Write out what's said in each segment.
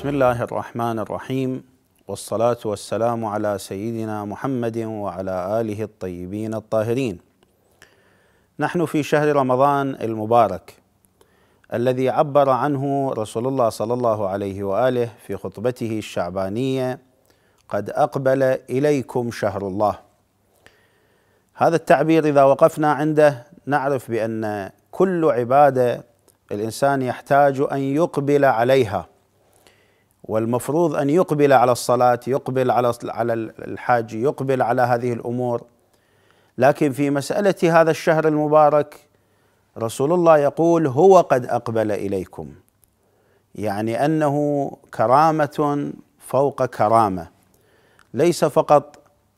بسم الله الرحمن الرحيم، والصلاة والسلام على سيدنا محمد وعلى آله الطيبين الطاهرين. نحن في شهر رمضان المبارك الذي عبر عنه رسول الله صلى الله عليه وآله في خطبته الشعبانية: قد أقبل إليكم شهر الله. هذا التعبير إذا وقفنا عنده نعرف بأن كل عبادة الإنسان يحتاج أن يقبل عليها، والمفروض أن يقبل على الصلاة، يقبل على الحج، يقبل على هذه الأمور. لكن في مسألة هذا الشهر المبارك رسول الله يقول: هو قد أقبل إليكم، يعني أنه كرامة فوق كرامة، ليس فقط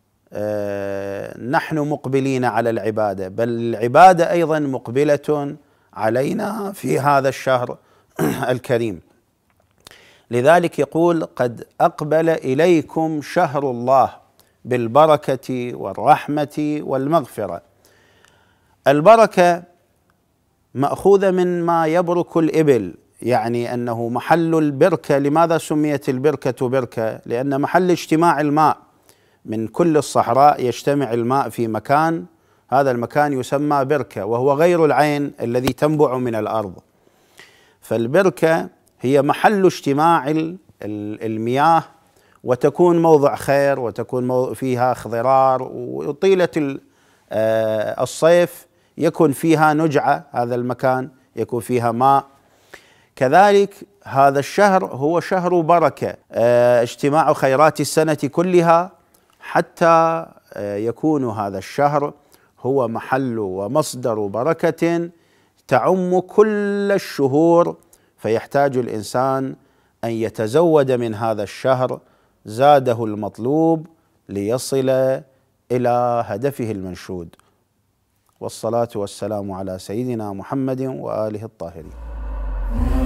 نحن مقبلين على العبادة، بل العبادة أيضا مقبلة علينا في هذا الشهر الكريم. لذلك يقول: قد أقبل إليكم شهر الله بالبركة والرحمة والمغفرة. البركة مأخوذة من ما يبرك الإبل، يعني أنه محل البركة. لماذا سميت البركة بركة؟ لأن محل اجتماع الماء، من كل الصحراء يجتمع الماء في مكان، هذا المكان يسمى بركة، وهو غير العين الذي تنبع من الأرض. فالبركة هي محل اجتماع المياه، وتكون موضع خير، وتكون فيها خضرار، وطيلة الصيف يكون فيها نجعة، هذا المكان يكون فيها ماء. كذلك هذا الشهر هو شهر بركة، اجتماع خيرات السنة كلها، حتى يكون هذا الشهر هو محل ومصدر بركة تعم كل الشهور، فيحتاج الإنسان أن يتزود من هذا الشهر زاده المطلوب ليصل إلى هدفه المنشود. والصلاة والسلام على سيدنا محمد وآله الطاهرين.